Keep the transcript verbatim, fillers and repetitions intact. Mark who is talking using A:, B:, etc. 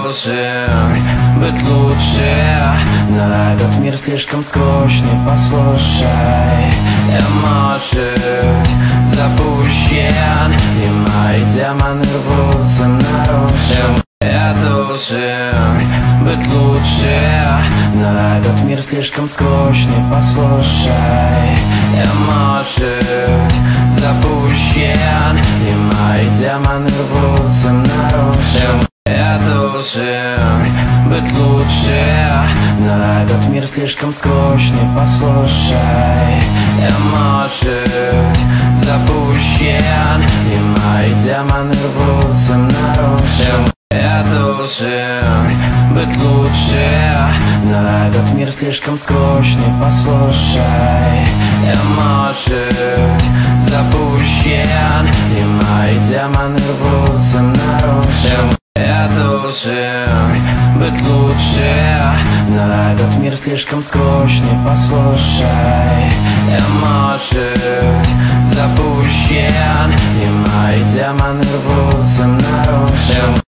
A: должен быть лучше, но этот мир слишком скучный, послушай. Я, может, запущен, и мои демоны рвутся наружу. Я должен быть лучше, но этот мир слишком скучный, послушай. Я, может, запущен, и мои демоны рвутся наружу. Я должен быть лучше, но этот мир слишком скучный, послушай. Я, может, запущен, и мои демоны рвутся наружу. Я должен быть лучше, но этот мир слишком скучный, послушай. Я, может, запущен, и мои демоны рвутся наружу. Я должен быть лучше, но этот мир слишком скучный, послушай. Я, может, запущен, и мои демоны рвутся.